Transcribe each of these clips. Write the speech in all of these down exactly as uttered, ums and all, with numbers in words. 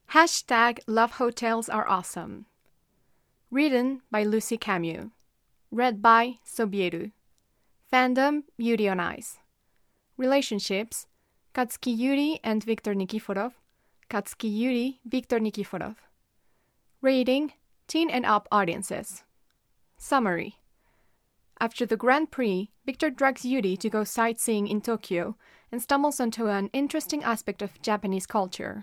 Hashtag Love Hotels Are Awesome. Written by Lucy Camus. Read by Sobieru. Fandom, Yuri on Ice. Relationships, Katsuki Yuri and Viktor Nikiforov. Katsuki Yuri, Viktor Nikiforov. Rating, teen and up audiences. Summary. After the Grand Prix, Viktor drags Yuri to go sightseeing in Tokyo and stumbles onto an interesting aspect of Japanese culture.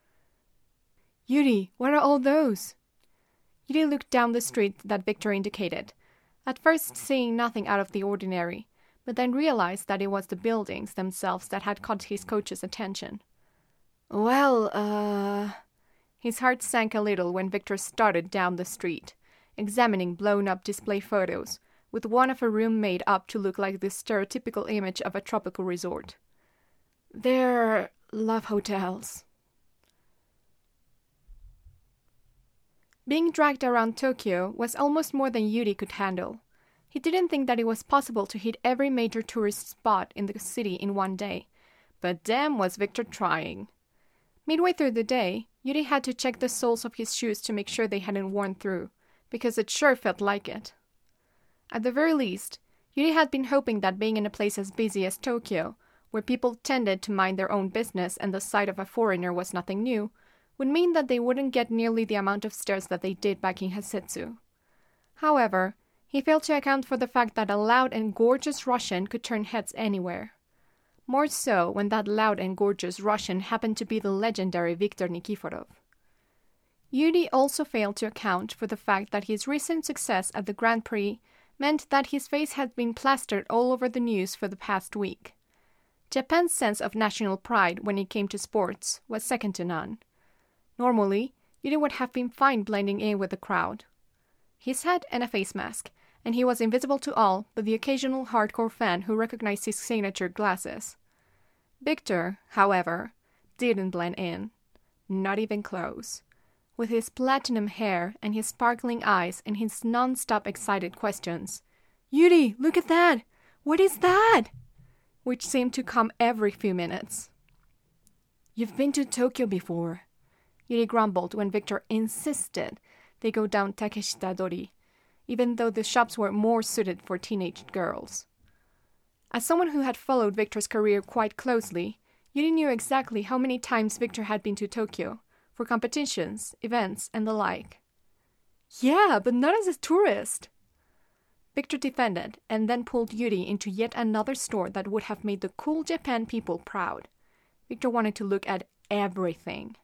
Yuri, what are all those? Yuri looked down the street that Viktor indicated, at first seeing nothing out of the ordinary, but then realized that it was the buildings themselves that had caught his coach's attention. Well, uh... His heart sank a little when Viktor started down the street, examining blown-up display photos, with one of a room made up to look like the stereotypical image of a tropical resort. They're love hotels. Being dragged around Tokyo was almost more than Yuri could handle. He didn't think that it was possible to hit every major tourist spot in the city in one day, but damn was Viktor trying. Midway through the day, Yuri had to check the soles of his shoes to make sure they hadn't worn through, because it sure felt like it. At the very least, Yuri had been hoping that being in a place as busy as Tokyo, where people tended to mind their own business and the sight of a foreigner was nothing new, would mean that they wouldn't get nearly the amount of stares that they did back in Hasetsu. However, he failed to account for the fact that a loud and gorgeous Russian could turn heads anywhere. More so when that loud and gorgeous Russian happened to be the legendary Viktor Nikiforov. Yuri also failed to account for the fact that his recent success at the Grand Prix meant that his face had been plastered all over the news for the past week. Japan's sense of national pride when it came to sports was second to none. Normally, Yuri would have been fine blending in with the crowd. His hat and a face mask, and he was invisible to all but the occasional hardcore fan who recognized his signature glasses. Viktor, however, didn't blend in. Not even close. With his platinum hair and his sparkling eyes and his non-stop excited questions. Yuri, look at that! What is that? Which seemed to come every few minutes. You've been to Tokyo before, Yuri grumbled when Viktor insisted they go down Takeshita-dori, even though the shops were more suited for teenage girls. As someone who had followed Viktor's career quite closely, Yuri knew exactly how many times Viktor had been to Tokyo, for competitions, events, and the like. Yeah, but not as a tourist. Viktor defended, and then pulled Yuri into yet another store that would have made the cool Japan people proud. Viktor wanted to look at everything.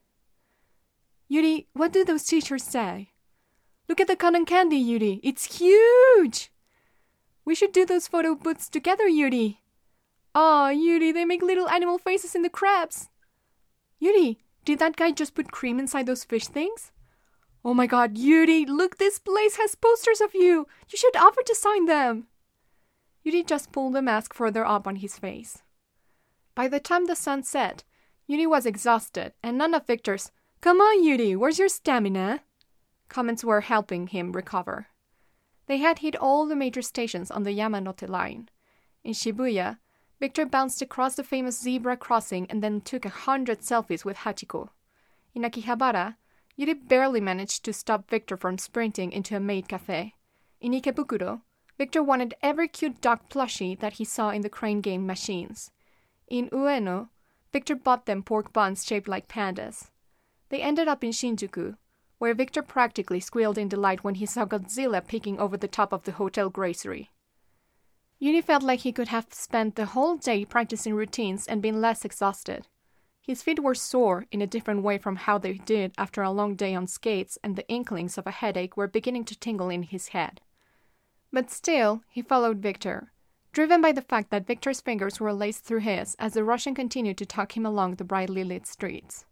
Yuri, what do those t-shirts say? Look at the cotton candy, Yuri. It's huge! We should do those photo booths together, Yuri. Aw, Yuri, they make little animal faces in the crabs. Yuri, did that guy just put cream inside those fish things? Oh my god, Yuri, look, this place has posters of you. You should offer to sign them. Yuri just pulled the mask further up on his face. By the time the sun set, Yuri was exhausted, and none of Viktor's "Come on, Yuri, where's your stamina?" comments were helping him recover. They had hit all the major stations on the Yamanote line. In Shibuya, Viktor bounced across the famous zebra crossing and then took a hundred selfies with Hachiko. In Akihabara, Yuri barely managed to stop Viktor from sprinting into a maid cafe. In Ikebukuro, Viktor wanted every cute dog plushie that he saw in the crane game machines. In Ueno, Viktor bought them pork buns shaped like pandas. They ended up in Shinjuku, where Viktor practically squealed in delight when he saw Godzilla peeking over the top of the hotel grocery. Yuri felt like he could have spent the whole day practicing routines and been less exhausted. His feet were sore in a different way from how they did after a long day on skates, and the inklings of a headache were beginning to tingle in his head. But still, he followed Viktor, driven by the fact that Viktor's fingers were laced through his as the Russian continued to talk him along the brightly lit streets.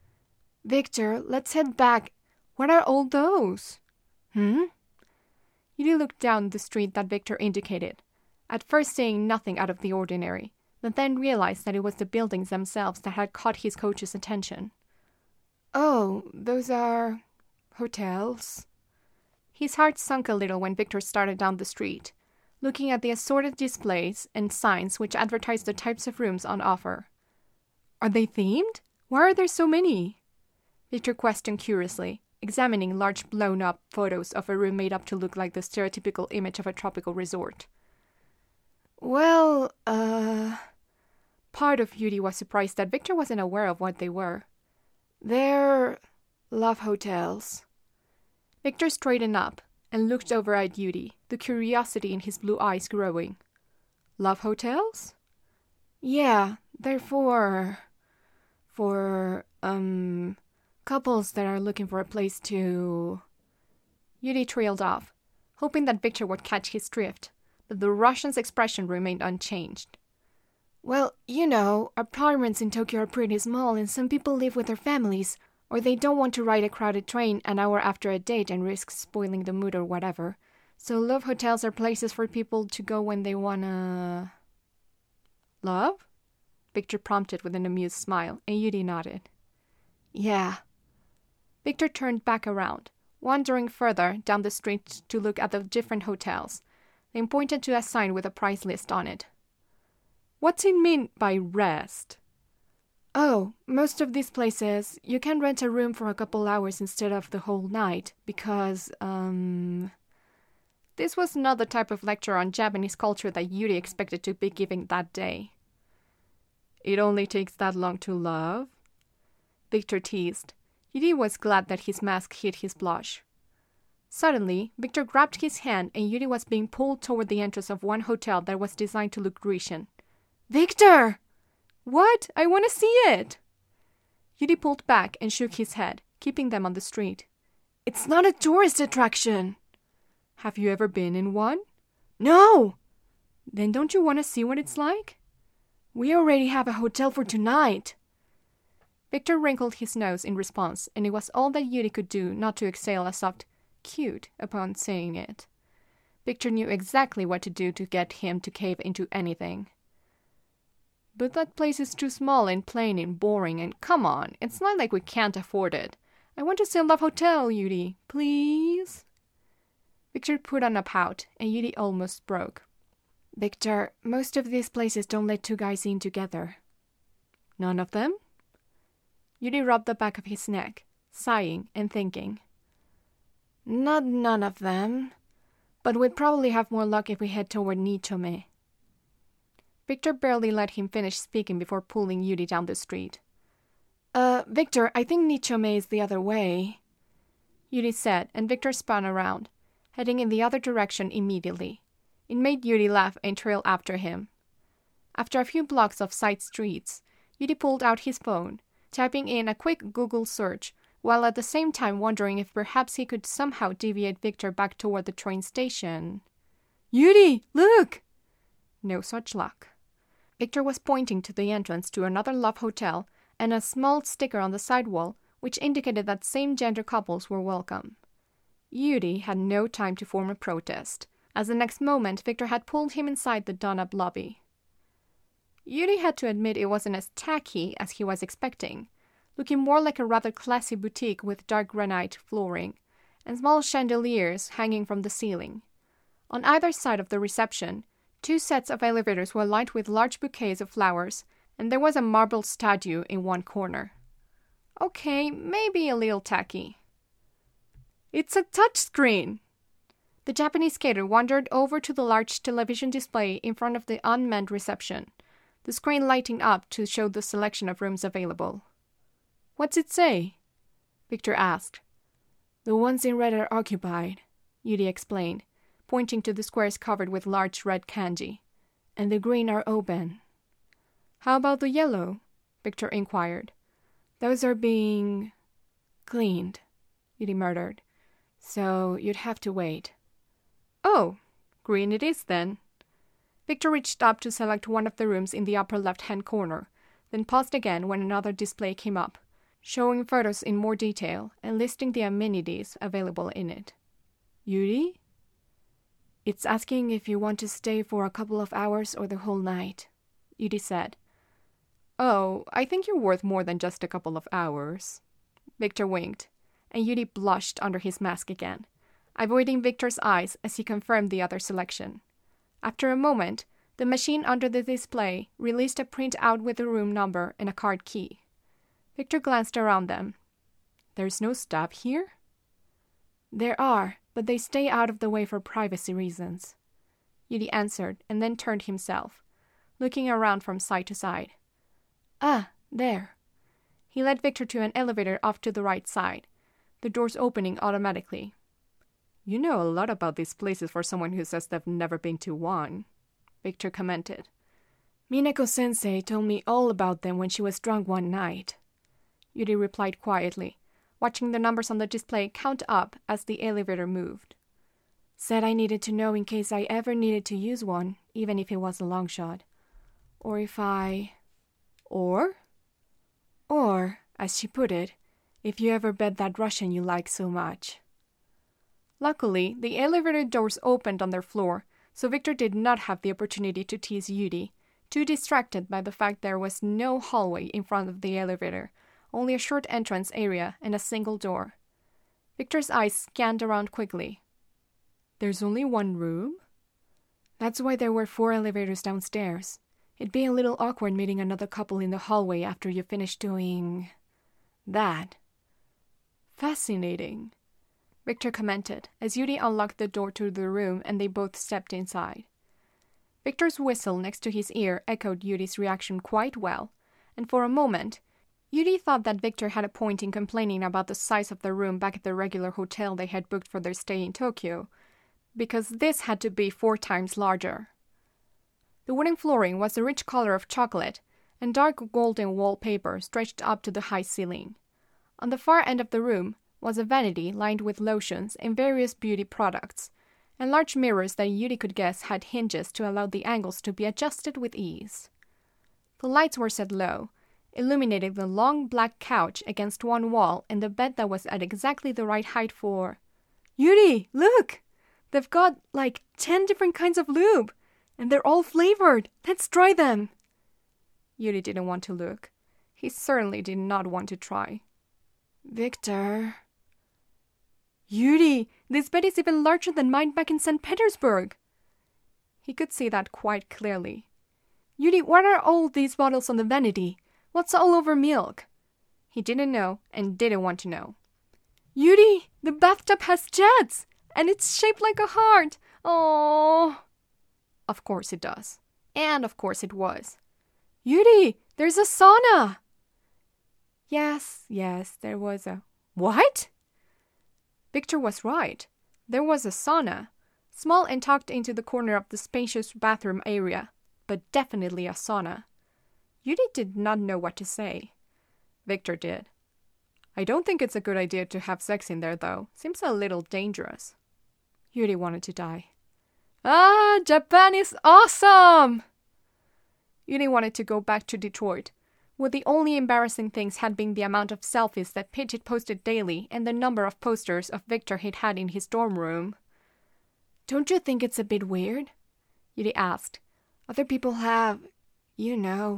Viktor, let's head back. What are all those? Hmm? Yuri looked down the street that Viktor indicated, at first seeing nothing out of the ordinary, but then realized that it was the buildings themselves that had caught his coach's attention. Oh, those are hotels? His heart sunk a little when Viktor started down the street, looking at the assorted displays and signs which advertised the types of rooms on offer. Are they themed? Why are there so many? Victor questioned curiously, examining large blown-up photos of a room made up to look like the stereotypical image of a tropical resort. Well, uh... Part of Yuri was surprised that Victor wasn't aware of what they were. They're love hotels. Victor straightened up and looked over at Yuri, the curiosity in his blue eyes growing. Love hotels? Yeah, they're for... for, um... couples that are looking for a place to... Yuri trailed off, hoping that Victor would catch his drift, but the Russian's expression remained unchanged. Well, you know, apartments in Tokyo are pretty small and some people live with their families, or they don't want to ride a crowded train an hour after a date and risk spoiling the mood or whatever. So love hotels are places for people to go when they wanna... Love? Victor prompted with an amused smile, and Yuri nodded. Yeah. Victor turned back around, wandering further down the street to look at the different hotels, then pointed to a sign with a price list on it. What's it mean by rest? Oh, most of these places, you can rent a room for a couple hours instead of the whole night, because, um... This was not the type of lecture on Japanese culture that Yuri expected to be giving that day. It only takes that long to love? Victor teased. Yuri was glad that his mask hid his blush. Suddenly, Victor grabbed his hand and Yuri was being pulled toward the entrance of one hotel that was designed to look Grecian. Victor! What? I want to see it! Yuri pulled back and shook his head, keeping them on the street. It's not a tourist attraction. Have you ever been in one? No! Then don't you want to see what it's like? We already have a hotel for tonight. Victor wrinkled his nose in response, and it was all that Yuri could do not to exhale a soft cute upon saying it. Victor knew exactly what to do to get him to cave into anything. But that place is too small and plain and boring, and come on, it's not like we can't afford it. I want to see a love hotel, Yuri, please? Victor put on a pout, and Yuri almost broke. Victor, most of these places don't let two guys in together. None of them? Yuri rubbed the back of his neck, sighing and thinking. Not none of them, but we'd probably have more luck if we head toward Nichome. Victor barely let him finish speaking before pulling Yuri down the street. Uh, Victor, I think Nichome is the other way, Yuri said, and Victor spun around, heading in the other direction immediately. It made Yuri laugh and trail after him. After a few blocks of side streets, Yuri pulled out his phone, typing in a quick Google search, while at the same time wondering if perhaps he could somehow deviate Victor back toward the train station. Yuri, look! No such luck. Victor was pointing to the entrance to another love hotel and a small sticker on the sidewall which indicated that same-gender couples were welcome. Yuri had no time to form a protest, as the next moment Victor had pulled him inside the done-up lobby. Yuri had to admit it wasn't as tacky as he was expecting, looking more like a rather classy boutique with dark granite flooring and small chandeliers hanging from the ceiling. On either side of the reception, two sets of elevators were lined with large bouquets of flowers, and there was a marble statue in one corner. Okay, maybe a little tacky. It's a touchscreen! The Japanese skater wandered over to the large television display in front of the unmanned reception, the screen lighting up to show the selection of rooms available. What's it say? Victor asked. The ones in red are occupied, Yuri explained, pointing to the squares covered with large red kanji, and the green are open. How about the yellow? Victor inquired. Those are being cleaned, Yuri murmured, so you'd have to wait. Oh, green it is then. Victor reached up to select one of the rooms in the upper left-hand corner, then paused again when another display came up, showing photos in more detail and listing the amenities available in it. Yuri? It's asking if you want to stay for a couple of hours or the whole night, Yuri said. Oh, I think you're worth more than just a couple of hours. Victor winked, and Yuri blushed under his mask again, avoiding Victor's eyes as he confirmed the other selection. After a moment, the machine under the display released a printout with the room number and a card key. Victor glanced around them. There's no staff here? There are, but they stay out of the way for privacy reasons. Yuri answered and then turned himself, looking around from side to side. Ah, there. He led Victor to an elevator off to the right side, the doors opening automatically. You know a lot about these places for someone who says they've never been to one, Victor commented. Minako-sensei told me all about them when she was drunk one night, Yuri replied quietly, watching the numbers on the display count up as the elevator moved. Said I needed to know in case I ever needed to use one, even if it was a long shot. Or if I... Or? Or, as she put it, if you ever bet that Russian you like so much. Luckily, the elevator doors opened on their floor, so Victor did not have the opportunity to tease Yuri, too distracted by the fact there was no hallway in front of the elevator, only a short entrance area and a single door. Victor's eyes scanned around quickly. There's only one room? That's why there were four elevators downstairs. It'd be a little awkward meeting another couple in the hallway after you finish doing... that. Fascinating, Victor commented as Yuri unlocked the door to the room and they both stepped inside. Victor's whistle next to his ear echoed Yuri's reaction quite well, and for a moment, Yuri thought that Victor had a point in complaining about the size of the room back at the regular hotel they had booked for their stay in Tokyo, because this had to be four times larger. The wooden flooring was a rich color of chocolate, and dark golden wallpaper stretched up to the high ceiling. On the far end of the room was a vanity lined with lotions and various beauty products, and large mirrors that Yuri could guess had hinges to allow the angles to be adjusted with ease. The lights were set low, illuminating the long black couch against one wall and the bed that was at exactly the right height for... Yuri, look! They've got, like, ten different kinds of lube, and they're all flavored. Let's try them. Yuri didn't want to look. He certainly did not want to try. Victor... Yuri, this bed is even larger than mine back in Saint Petersburg. He could see that quite clearly. Yuri, what are all these bottles on the vanity? What's all over milk? He didn't know and didn't want to know. Yuri, the bathtub has jets, and it's shaped like a heart. Oh. Of course it does. And of course it was. Yuri, there's a sauna. Yes, yes, there was a... What? Victor was right. There was a sauna, small and tucked into the corner of the spacious bathroom area, but definitely a sauna. Yuri did not know what to say. Victor did. I don't think it's a good idea to have sex in there, though. Seems a little dangerous. Yuri wanted to die. Ah, Japan is awesome! Yuri wanted to go back to Detroit, where the only embarrassing things had been the amount of selfies that Pidge had posted daily and the number of posters of Victor he'd had in his dorm room. Don't you think it's a bit weird? Yuri asked. Other people have, you know.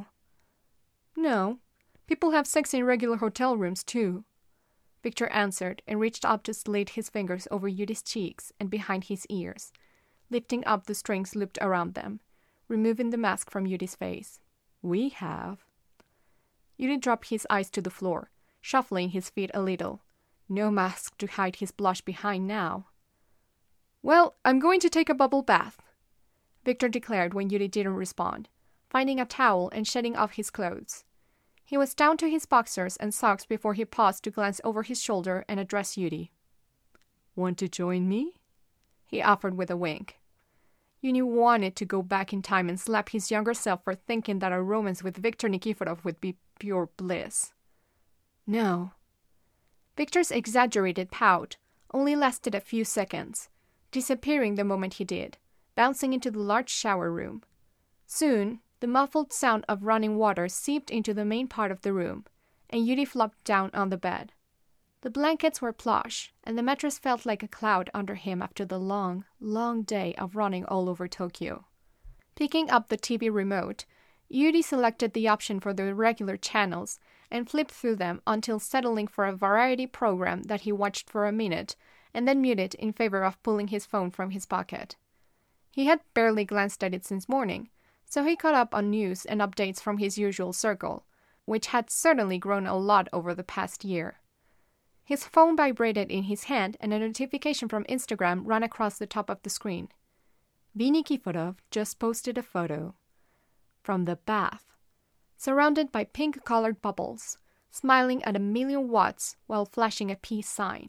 No, people have sex in regular hotel rooms too, Victor answered and reached up to slide his fingers over Yuri's cheeks and behind his ears, lifting up the strings looped around them, removing the mask from Yuri's face. We have. Yuri dropped his eyes to the floor, shuffling his feet a little. No mask to hide his blush behind now. Well, I'm going to take a bubble bath, Victor declared when Yuri didn't respond, finding a towel and shedding off his clothes. He was down to his boxers and socks before he paused to glance over his shoulder and address Yuri. Want to join me? He offered with a wink. Yuri wanted to go back in time and slap his younger self for thinking that a romance with Viktor Nikiforov would be pure bliss. No. Victor's exaggerated pout only lasted a few seconds, disappearing the moment he did, bouncing into the large shower room. Soon, the muffled sound of running water seeped into the main part of the room, and Yuri flopped down on the bed. The blankets were plush, and the mattress felt like a cloud under him after the long, long day of running all over Tokyo. Picking up the T V remote, Yuri selected the option for the regular channels and flipped through them until settling for a variety program that he watched for a minute and then muted in favor of pulling his phone from his pocket. He had barely glanced at it since morning, so he caught up on news and updates from his usual circle, which had certainly grown a lot over the past year. His phone vibrated in his hand and a notification from Instagram ran across the top of the screen. V. Nikiforov just posted a photo. From the bath. Surrounded by pink-colored bubbles, smiling at a million watts while flashing a peace sign.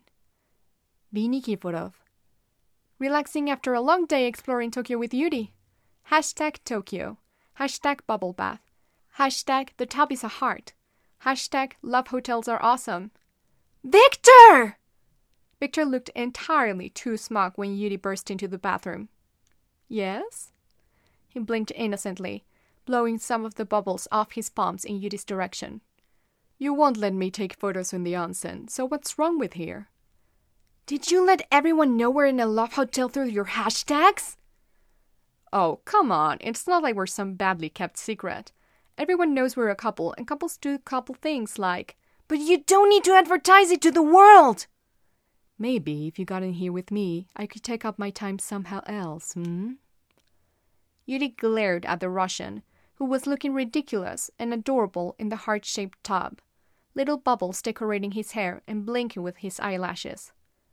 V. Nikiforov. Relaxing after a long day exploring Tokyo with Yuri. Hashtag Tokyo. Hashtag bubble bath. Hashtag the tub is a heart. Hashtag love hotels are awesome. Victor! Victor looked entirely too smug when Yuri burst into the bathroom. Yes? He blinked innocently, blowing some of the bubbles off his palms in Yuri's direction. You won't let me take photos in the onsen, so what's wrong with here? Did you let everyone know we're in a love hotel through your hashtags? Oh, come on. It's not like we're some badly kept secret. Everyone knows we're a couple, and couples do couple things like, but you don't need to advertise it to the world! Maybe if you got in here with me, I could take up my time somehow else, hmm? Yuri glared at the Russian, who was looking ridiculous and adorable in the heart-shaped tub, little bubbles decorating his hair and blinking with his eyelashes.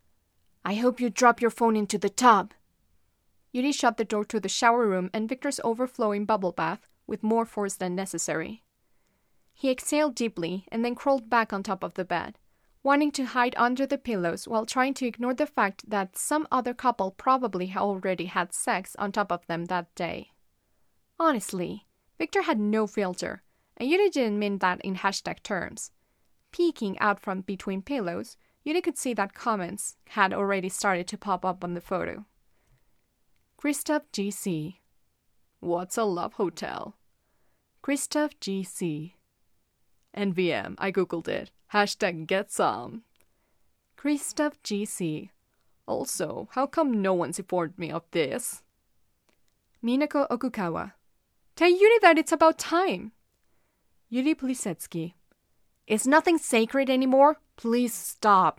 I hope you drop your phone into the tub. Yuri shut the door to the shower room and Victor's overflowing bubble bath with more force than necessary. He exhaled deeply and then crawled back on top of the bed, wanting to hide under the pillows while trying to ignore the fact that some other couple probably already had sex on top of them that day. Honestly, Victor had no filter, and Yuri didn't mean that in hashtag terms. Peeking out from between pillows, Yuri could see that comments had already started to pop up on the photo. Christoph G C. What's a love hotel? Christoph G C. N V M, I googled it. Hashtag get some. Christoph G C. Also, how come no one's informed me of this? Minako Okukawa. Tell Yuri that it's about time. Yuri Plisetsky. Is nothing sacred anymore? Please stop.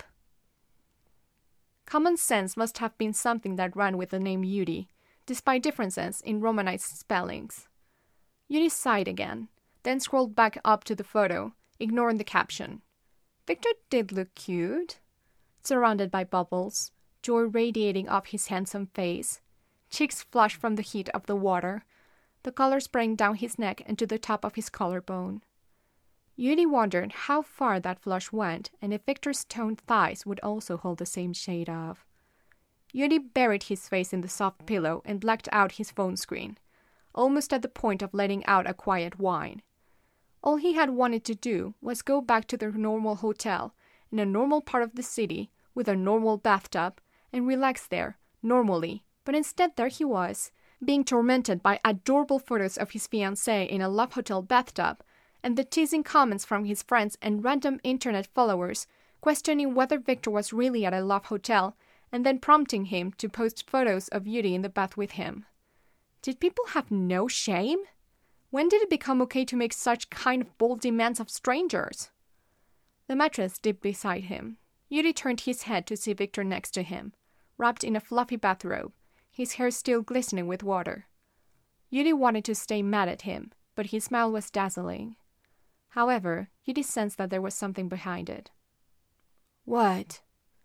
Common sense must have been something that ran with the name Yuri, despite differences in Romanized spellings. Yuri sighed again, then scrolled back up to the photo, ignoring the caption. Victor did look cute. Surrounded by bubbles, joy radiating off his handsome face, cheeks flushed from the heat of the water, the color spraying down his neck and to the top of his collarbone. Yuri wondered how far that flush went and if Victor's toned thighs would also hold the same shade of. Yuri buried his face in the soft pillow and blacked out his phone screen, almost at the point of letting out a quiet whine. All he had wanted to do was go back to their normal hotel, in a normal part of the city, with a normal bathtub, and relax there, normally, but instead there he was, being tormented by adorable photos of his fiancée in a love hotel bathtub, and the teasing comments from his friends and random internet followers questioning whether Victor was really at a love hotel, and then prompting him to post photos of Yuri in the bath with him. Did people have no shame? When did it become okay to make such kind of bold demands of strangers? The mattress dipped beside him. Yuri turned his head to see Victor next to him, wrapped in a fluffy bathrobe, his hair still glistening with water. Yuri wanted to stay mad at him, but his smile was dazzling. However, Yuri sensed that there was something behind it. What?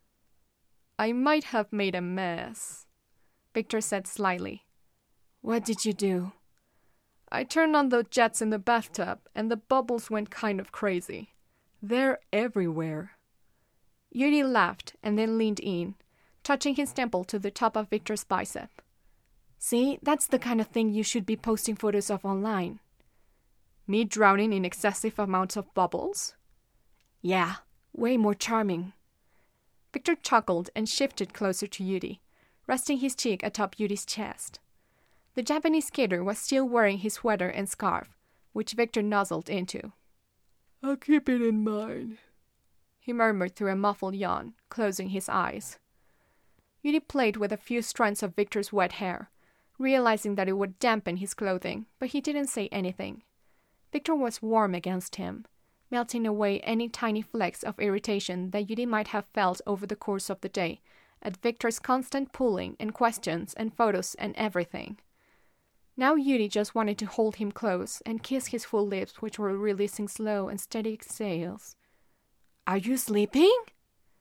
I might have made a mess, Victor said slyly. What did you do? I turned on the jets in the bathtub, and the bubbles went kind of crazy. They're everywhere. Yuri laughed and then leaned in, touching his temple to the top of Victor's bicep. See, that's the kind of thing you should be posting photos of online. Me drowning in excessive amounts of bubbles? Yeah, way more charming. Victor chuckled and shifted closer to Yuri, resting his cheek atop Yuri's chest. The Japanese skater was still wearing his sweater and scarf, which Victor nuzzled into. I'll keep it in mind, he murmured through a muffled yawn, closing his eyes. Yuri played with a few strands of Victor's wet hair, realizing that it would dampen his clothing, but he didn't say anything. Victor was warm against him, melting away any tiny flecks of irritation that Yuri might have felt over the course of the day at Victor's constant pulling and questions and photos and everything. Now Yuri just wanted to hold him close and kiss his full lips, which were releasing slow and steady exhales. Are you sleeping?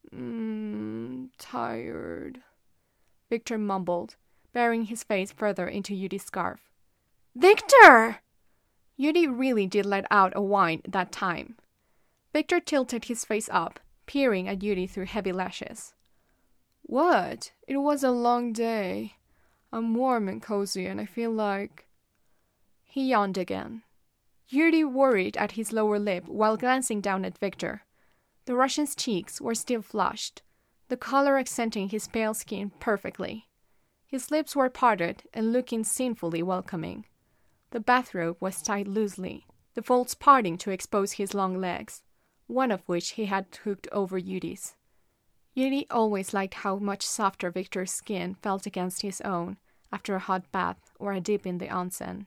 Mm, tired, Victor mumbled, burying his face further into Yudi's scarf. Victor! Yudi really did let out a whine that time. Victor tilted his face up, peering at Yudi through heavy lashes. What? It was a long day. I'm warm and cozy and I feel like... He yawned again. Yuri worried at his lower lip while glancing down at Victor. The Russian's cheeks were still flushed, the color accenting his pale skin perfectly. His lips were parted and looking sinfully welcoming. The bathrobe was tied loosely, the folds parting to expose his long legs, one of which he had hooked over Yudi's. Yuri always liked how much softer Victor's skin felt against his own after a hot bath or a dip in the onsen.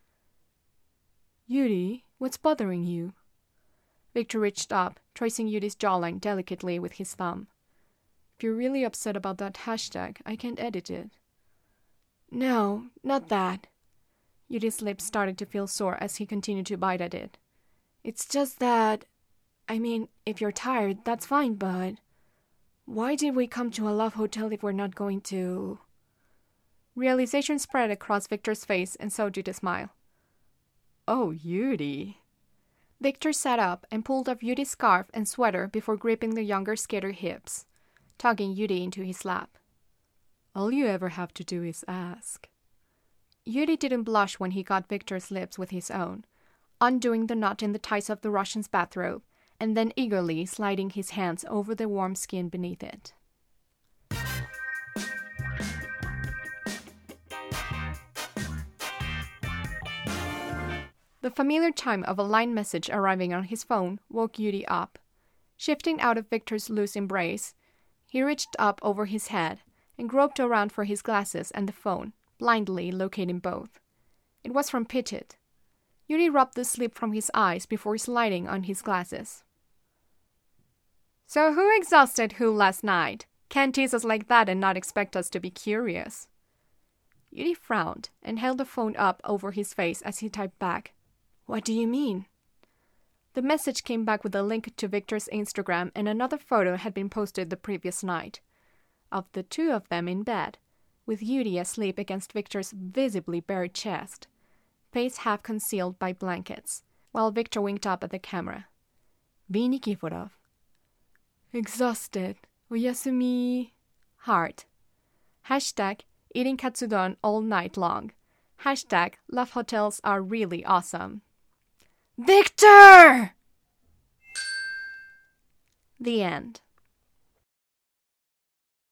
Yuri, what's bothering you? Victor reached up, tracing Yudi's jawline delicately with his thumb. If you're really upset about that hashtag, I can't edit it. No, not that. Yudi's lips started to feel sore as he continued to bite at it. It's just that... I mean, if you're tired, that's fine, but... Why did we come to a love hotel if we're not going to... Realization spread across Victor's face, and so did a smile. Oh, Yudi. Victor sat up and pulled off Yudi's scarf and sweater before gripping the younger skater's hips, tugging Yudi into his lap. All you ever have to do is ask. Yudi didn't blush when he got Victor's lips with his own, undoing the knot in the ties of the Russian's bathrobe, and then eagerly sliding his hands over the warm skin beneath it. The familiar chime of a line message arriving on his phone woke Yudi up. Shifting out of Victor's loose embrace, he reached up over his head and groped around for his glasses and the phone, blindly locating both. It was from Pittit. Yuri rubbed the sleep from his eyes before sliding on his glasses. So who exhausted who last night? Can't tease us like that and not expect us to be curious. Yuri frowned and held the phone up over his face as he typed back. What do you mean? The message came back with a link to Victor's Instagram, and another photo had been posted the previous night. Of the two of them in bed, with Yuri asleep against Victor's visibly bare chest, face half concealed by blankets, while Victor winked up at the camera. V. Nikiforov. Exhausted. Oyasumi. Heart. Hashtag eating katsudon all night long. Hashtag love hotels are really awesome. Victor! The end.